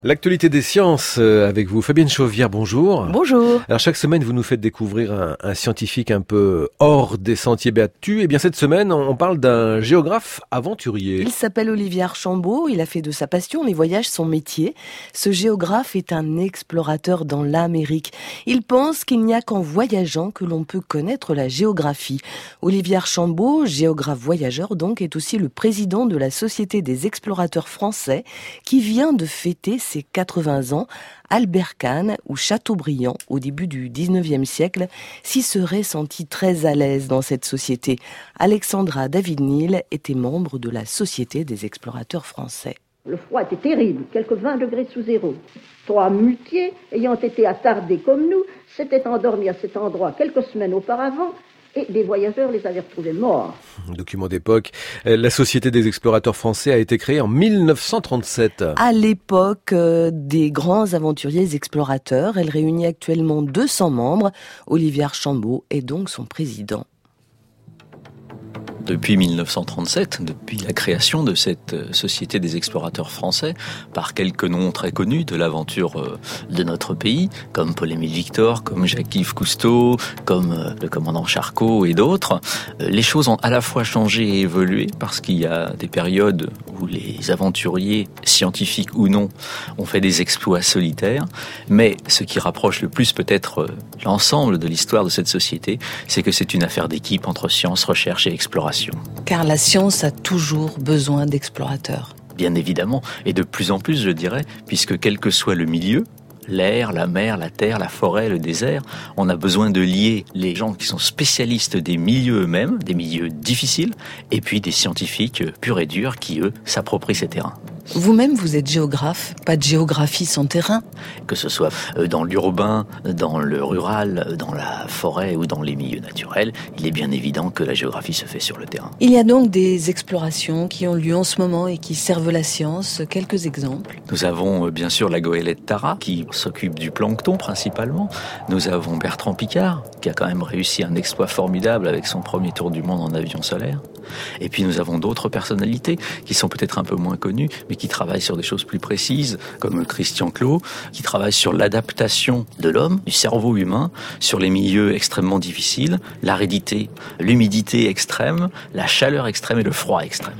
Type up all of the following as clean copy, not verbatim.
L'actualité des sciences avec vous, Fabienne Chauvière, bonjour. Bonjour. Alors chaque semaine, vous nous faites découvrir un scientifique un peu hors des sentiers battus. Et bien cette semaine, on parle d'un géographe aventurier. Il s'appelle Olivier Archambault, il a fait de sa passion les voyages son métier. Ce géographe est un explorateur dans l'Amérique. Il pense qu'il n'y a qu'en voyageant que l'on peut connaître la géographie. Olivier Archambault, géographe voyageur donc, est aussi le président de la Société des explorateurs français qui vient de fêter ses 80 ans. Albert Kahn ou Chateaubriand, au début du 19e siècle, s'y serait senti très à l'aise dans cette société. Alexandra David-Neal était membre de la Société des explorateurs français. Le froid était terrible, quelques 20 degrés sous zéro. 3 muletiers, ayant été attardés comme nous, s'étaient endormis à cet endroit quelques semaines auparavant, et les voyageurs les avaient retrouvés morts. Document d'époque. La Société des explorateurs français a été créée en 1937. À l'époque des grands aventuriers explorateurs, elle réunit actuellement 200 membres. Olivier Archambault est donc son président. Depuis 1937, depuis la création de cette Société des explorateurs français, par quelques noms très connus de l'aventure de notre pays, comme Paul-Émile Victor, comme Jacques-Yves Cousteau, comme le commandant Charcot et d'autres, les choses ont à la fois changé et évolué, parce qu'il y a des périodes où les aventuriers, scientifiques ou non, ont fait des exploits solitaires, mais ce qui rapproche le plus peut-être l'ensemble de l'histoire de cette société, c'est que c'est une affaire d'équipe entre science, recherche et exploration. Car la science a toujours besoin d'explorateurs. Bien évidemment, et de plus en plus je dirais, puisque quel que soit le milieu, l'air, la mer, la terre, la forêt, le désert, on a besoin de lier les gens qui sont spécialistes des milieux eux-mêmes, des milieux difficiles, et puis des scientifiques purs et durs qui, eux, s'approprient ces terrains. Vous-même, vous êtes géographe, pas de géographie sans terrain. Que ce soit dans l'urbain, dans le rural, dans la forêt ou dans les milieux naturels, il est bien évident que la géographie se fait sur le terrain. Il y a donc des explorations qui ont lieu en ce moment et qui servent la science. Quelques exemples. Nous avons bien sûr la goélette Tara, qui s'occupe du plancton principalement. Nous avons Bertrand Piccard, qui a quand même réussi un exploit formidable avec son premier tour du monde en avion solaire. Et puis nous avons d'autres personnalités qui sont peut-être un peu moins connues, mais qui travaillent sur des choses plus précises, comme Christian Clot, qui travaille sur l'adaptation de l'homme, du cerveau humain, sur les milieux extrêmement difficiles, l'aridité, l'humidité extrême, la chaleur extrême et le froid extrême.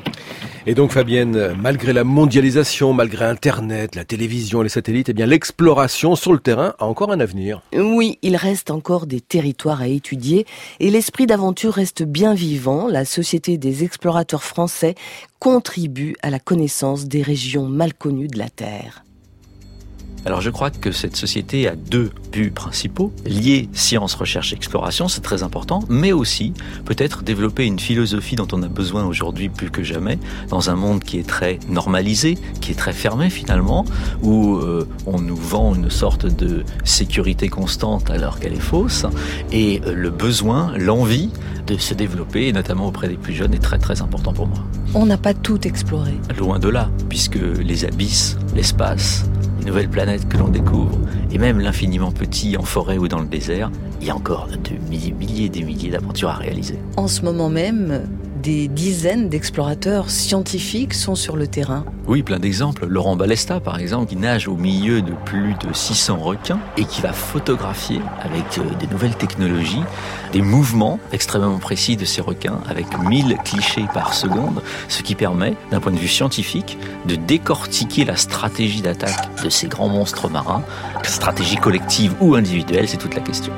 Et donc Fabienne, malgré la mondialisation, malgré Internet, la télévision, les satellites, eh bien l'exploration sur le terrain a encore un avenir. Oui, il reste encore des territoires à étudier et l'esprit d'aventure reste bien vivant. La Société des explorateurs français contribue à la connaissance des régions mal connues de la Terre. Alors je crois que cette société a 2 buts principaux. Lier science, recherche et exploration, c'est très important, mais aussi peut-être développer une philosophie dont on a besoin aujourd'hui plus que jamais, dans un monde qui est très normalisé, qui est très fermé finalement, où on nous vend une sorte de sécurité constante alors qu'elle est fausse, et le besoin, l'envie de se développer, et notamment auprès des plus jeunes, est très très important pour moi. On n'a pas tout exploré. Loin de là, puisque les abysses, l'espace, les nouvelles planètes que l'on découvre, et même l'infiniment petit en forêt ou dans le désert, il y a encore de milliers et des milliers d'aventures à réaliser. En ce moment même, des dizaines d'explorateurs scientifiques sont sur le terrain. Oui, plein d'exemples. Laurent Balesta, par exemple, qui nage au milieu de plus de 600 requins et qui va photographier avec des nouvelles technologies des mouvements extrêmement précis de ces requins avec 1000 clichés par seconde, ce qui permet, d'un point de vue scientifique, de décortiquer la stratégie d'attaque de ces grands monstres marins. Stratégie collective ou individuelle, c'est toute la question.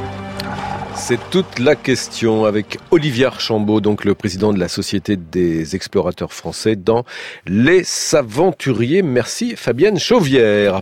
C'est toute la question avec Olivier Archambault, donc le président de la Société des explorateurs français dans Les Saventuriers. Merci Fabienne Chauvière.